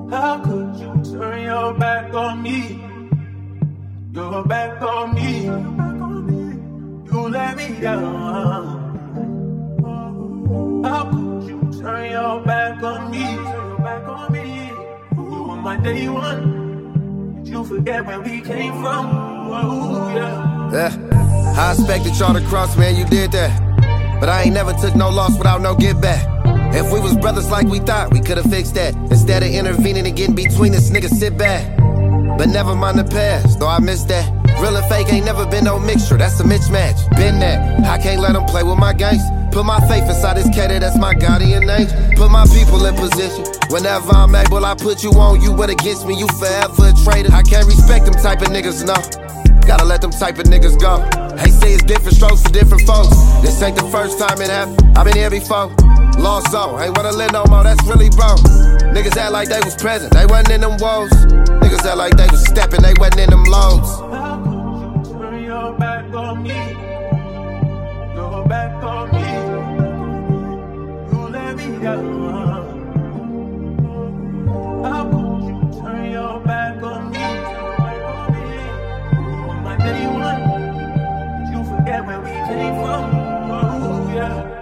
How could you turn your back on me? Your back on me. You let me down. How could you turn your back on me? You were my day one. Did you forget where we came from? Oh, yeah. I expected y'all to cross, man, you did that. But I ain't never took no loss without no get back. If we was brothers like we thought, we could've fixed that. Instead of intervening and getting between us, niggas sit back. But never mind the past, though I missed that. Real and fake ain't never been no mixture, that's a mismatch. Been that, I can't let them play with my gangs. Put my faith inside this cater, that's my guardian angel. Put my people in position. Whenever I'm able, I put you on, you went against me, you forever a traitor. I can't respect them type of niggas, no. Gotta let them type of niggas go. They say it's different strokes for different folks. This ain't the first time it happened, I've been here before. Lost soul, ain't wanna live no more, that's really bro. Niggas act like they was present, they wasn't in them woes. Niggas act like they was stepping, they wasn't in them loads. How could you turn your back on me? Your back on me. You let me down. How could you turn your back on me? You were my day one. Did you forget where we came from? Oh, yeah.